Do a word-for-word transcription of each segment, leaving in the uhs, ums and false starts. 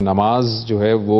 نماز جو ہے وہ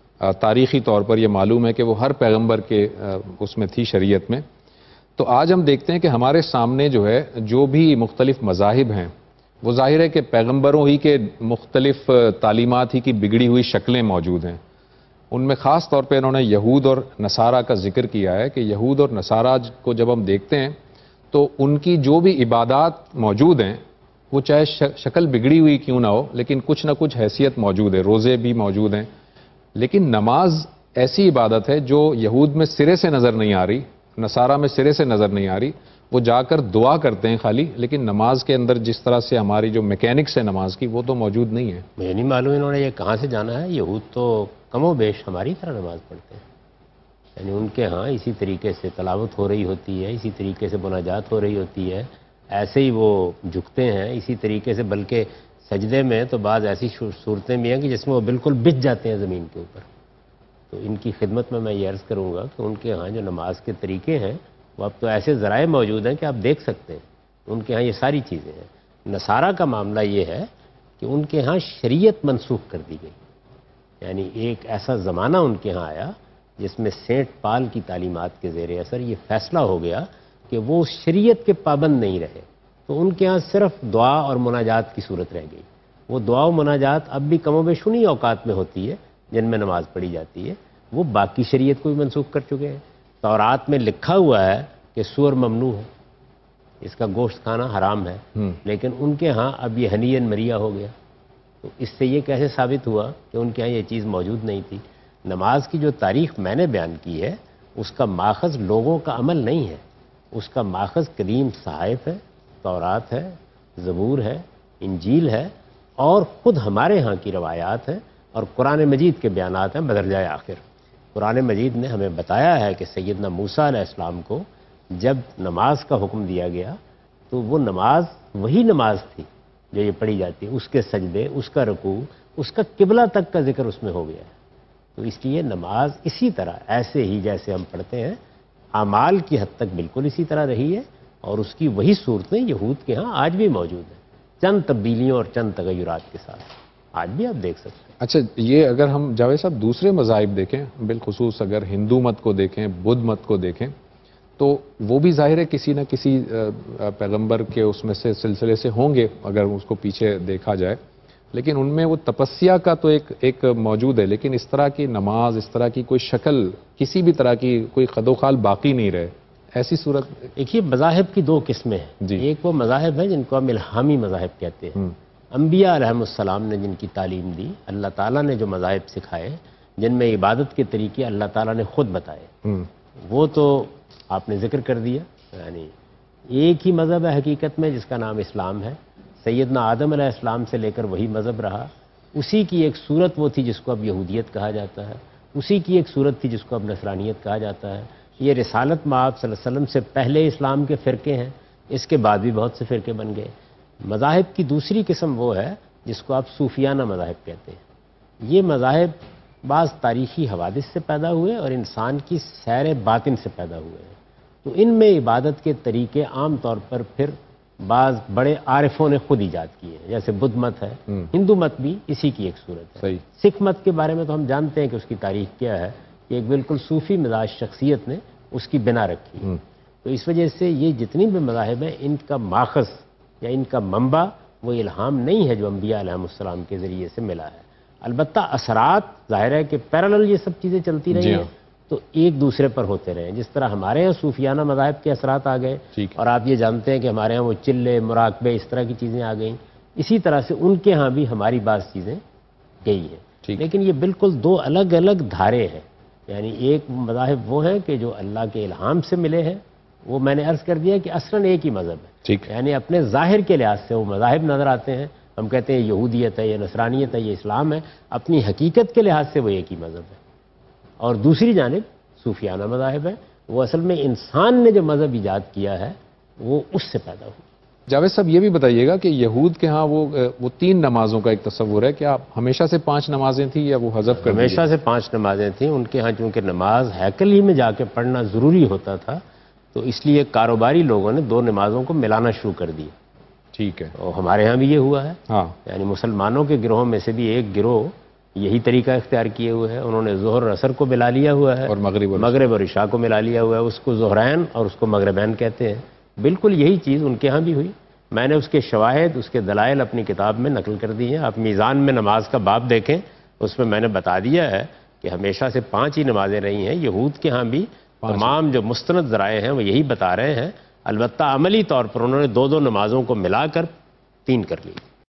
تاریخی طور پر یہ معلوم ہے کہ وہ ہر پیغمبر کے اس میں تھی شریعت میں. تو آج ہم دیکھتے ہیں کہ ہمارے سامنے جو ہے جو بھی مختلف مذاہب ہیں وہ ظاہر ہے کہ پیغمبروں ہی کے مختلف تعلیمات ہی کی بگڑی ہوئی شکلیں موجود ہیں. ان میں خاص طور پہ انہوں نے یہود اور نصارہ کا ذکر کیا ہے کہ یہود اور نصارہ کو جب ہم دیکھتے ہیں تو ان کی جو بھی عبادات موجود ہیں وہ چاہے شکل بگڑی ہوئی کیوں نہ ہو لیکن کچھ نہ کچھ حیثیت موجود ہے. روزے بھی موجود ہیں لیکن نماز ایسی عبادت ہے جو یہود میں سرے سے نظر نہیں آ رہی, نصارہ میں سرے سے نظر نہیں آ رہی. وہ جا کر دعا کرتے ہیں خالی, لیکن نماز کے اندر جس طرح سے ہماری جو میکینکس ہے نماز کی وہ تو موجود نہیں ہے. مجھے نہیں معلوم انہوں نے یہ کہاں سے جانا ہے. یہود تو کم و بیش ہماری طرح نماز پڑھتے ہیں, یعنی ان کے ہاں اسی طریقے سے تلاوت ہو رہی ہوتی ہے, اسی طریقے سے مناجات ہو رہی ہوتی ہے, ایسے ہی وہ جھکتے ہیں اسی طریقے سے. بلکہ سجدے میں تو بعض ایسی صورتیں بھی ہیں کہ جس میں وہ بالکل بچ جاتے ہیں زمین کے اوپر. تو ان کی خدمت میں میں یہ عرض کروں گا کہ ان کے ہاں جو نماز کے طریقے ہیں وہ اب تو ایسے ذرائع موجود ہیں کہ آپ دیکھ سکتے ہیں. ان کے ہاں یہ ساری چیزیں ہیں. نصارہ کا معاملہ یہ ہے کہ ان کے ہاں شریعت منسوخ کر دی گئی. یعنی ایک ایسا زمانہ ان کے ہاں آیا جس میں سینٹ پال کی تعلیمات کے زیر اثر یہ فیصلہ ہو گیا کہ وہ شریعت کے پابند نہیں رہے. تو ان کے ہاں صرف دعا اور مناجات کی صورت رہ گئی. وہ دعا و مناجات اب بھی کم و بیش انہی اوقات میں ہوتی ہے جن میں نماز پڑھی جاتی ہے. وہ باقی شریعت کو بھی منسوخ کر چکے ہیں. تورات میں لکھا ہوا ہے کہ سور ممنوع ہے, اس کا گوشت کھانا حرام ہے, لیکن ان کے ہاں اب یہ ہنین مریا ہو گیا. تو اس سے یہ کیسے ثابت ہوا کہ ان کے ہاں یہ چیز موجود نہیں تھی. نماز کی جو تاریخ میں نے بیان کی ہے اس کا ماخذ لوگوں کا عمل نہیں ہے, اس کا ماخذ قدیم صحائف ہے, تورات ہے, زبور ہے, انجیل ہے اور خود ہمارے ہاں کی روایات ہیں اور قرآن مجید کے بیانات ہیں بدرجہ آخر. قرآن مجید نے ہمیں بتایا ہے کہ سیدنا موسیٰ علیہ السلام کو جب نماز کا حکم دیا گیا تو وہ نماز وہی نماز تھی جو یہ پڑھی جاتی ہے. اس کے سجدے, اس کا رکوع, اس کا قبلہ تک کا ذکر اس میں ہو گیا ہے. تو اس لیے نماز اسی طرح ایسے ہی جیسے ہم پڑھتے ہیں اعمال کی حد تک بالکل اسی طرح رہی ہے اور اس کی وہی صورتیں یہود کے ہاں آج بھی موجود ہیں, چند تبدیلیوں اور چند تغیرات کے ساتھ آج بھی آپ دیکھ سکتے ہیں. اچھا, یہ اگر ہم جاوید صاحب دوسرے مذاہب دیکھیں, بالخصوص اگر ہندو مت کو دیکھیں, بدھ مت کو دیکھیں, تو وہ بھی ظاہر ہے کسی نہ کسی پیغمبر کے اس میں سے سلسلے سے ہوں گے اگر اس کو پیچھے دیکھا جائے, لیکن ان میں وہ تپسیا کا تو ایک ایک موجود ہے, لیکن اس طرح کی نماز, اس طرح کی کوئی شکل, کسی بھی طرح کی کوئی خد و خال باقی نہیں رہے. ایسی صورت دیکھیے مذاہب کی دو قسمیں ہیں. جی. ایک وہ مذاہب ہیں جن کو ہم الہامی مذاہب کہتے ہیں. انبیاء علیہم السلام نے جن کی تعلیم دی, اللہ تعالیٰ نے جو مذاہب سکھائے, جن میں عبادت کے طریقے اللہ تعالیٰ نے خود بتائے, وہ تو آپ نے ذکر کر دیا. یعنی ایک ہی مذہب ہے حقیقت میں جس کا نام اسلام ہے. سیدنا آدم علیہ السلام سے لے کر وہی مذہب رہا. اسی کی ایک صورت وہ تھی جس کو اب یہودیت کہا جاتا ہے, اسی کی ایک صورت تھی جس کو اب نصرانیت کہا جاتا ہے. یہ رسالت مآب صلی اللہ علیہ وسلم سے پہلے اسلام کے فرقے ہیں, اس کے بعد بھی بہت سے فرقے بن گئے. مذاہب کی دوسری قسم وہ ہے جس کو آپ صوفیانہ مذاہب کہتے ہیں. یہ مذاہب بعض تاریخی حوادث سے پیدا ہوئے اور انسان کی سیر باطن سے پیدا ہوئے ہیں. تو ان میں عبادت کے طریقے عام طور پر پھر بعض بڑے عارفوں نے خود ایجاد کیے ہیں, جیسے بدھ مت ہے, ہندو مت بھی اسی کی ایک صورت ہے. سکھ مت کے بارے میں تو ہم جانتے ہیں کہ اس کی تاریخ کیا ہے, کہ ایک بالکل صوفی مزاج شخصیت نے اس کی بنا رکھی. تو اس وجہ سے یہ جتنی بھی مذاہب ہیں ان کا ماخذ یا ان کا منبع وہ الہام نہیں ہے جو انبیاء علیہ السلام کے ذریعے سے ملا ہے. البتہ اثرات ظاہر ہے کہ پیرالل یہ سب چیزیں چلتی رہی ہیں تو ایک دوسرے پر ہوتے رہے. جس طرح ہمارے یہاں صوفیانہ مذاہب کے اثرات آ گئے اور آپ یہ جانتے ہیں کہ ہمارے یہاں وہ چلے, مراقبے, اس طرح کی چیزیں آ گئیں, اسی طرح سے ان کے ہاں بھی ہماری بعض چیزیں گئی ہیں. لیکن یہ بالکل دو الگ الگ دھارے ہیں. یعنی ایک مذاہب وہ ہیں کہ جو اللہ کے الہام سے ملے ہیں, وہ میں نے عرض کر دیا کہ اصلاً ایک ہی مذہب ہے. یعنی اپنے ظاہر کے لحاظ سے وہ مذاہب نظر آتے ہیں, ہم کہتے ہیں یہودیت ہے, یہ نصرانیت ہے, یہ اسلام ہے. اپنی حقیقت کے لحاظ سے وہ ایک ہی مذہب ہے. اور دوسری جانب صوفیانہ مذاہب ہے, وہ اصل میں انسان نے جو مذہب ایجاد کیا ہے وہ اس سے پیدا ہوا. جاوید صاحب یہ بھی بتائیے گا کہ یہود کے ہاں وہ وہ تین نمازوں کا ایک تصور ہے, کیا ہمیشہ سے پانچ نمازیں تھیں یا وہ حذف کر دی؟ ہمیشہ سے پانچ نمازیں تھیں. ان کے ہاں چونکہ نماز ہیکل ہی میں جا کے پڑھنا ضروری ہوتا تھا تو اس لیے کاروباری لوگوں نے دو نمازوں کو ملانا شروع کر دی. ٹھیک ہے. اور ہمارے ہاں بھی یہ ہوا ہے. ہاں, یعنی مسلمانوں کے گروہوں میں سے بھی ایک گروہ یہی طریقہ اختیار کیے ہوئے ہے. انہوں نے ظہر اور عصر کو ملا لیا ہوا ہے اور مغرب اور مغرب اور عشاء کو ملا لیا ہوا ہے. اس کو ظہرین اور اس کو مغربین کہتے ہیں. بالکل یہی چیز ان کے ہاں بھی ہوئی. میں نے اس کے شواہد، اس کے دلائل اپنی کتاب میں نقل کر دی ہیں. آپ میزان میں نماز کا باب دیکھیں، اس میں میں نے بتا دیا ہے کہ ہمیشہ سے پانچ ہی نمازیں رہی ہیں. یہود کے ہاں بھی تمام جو مستند ذرائع ہیں وہ یہی بتا رہے ہیں. البتہ عملی طور پر انہوں نے دو دو نمازوں کو ملا کر تین کر لی.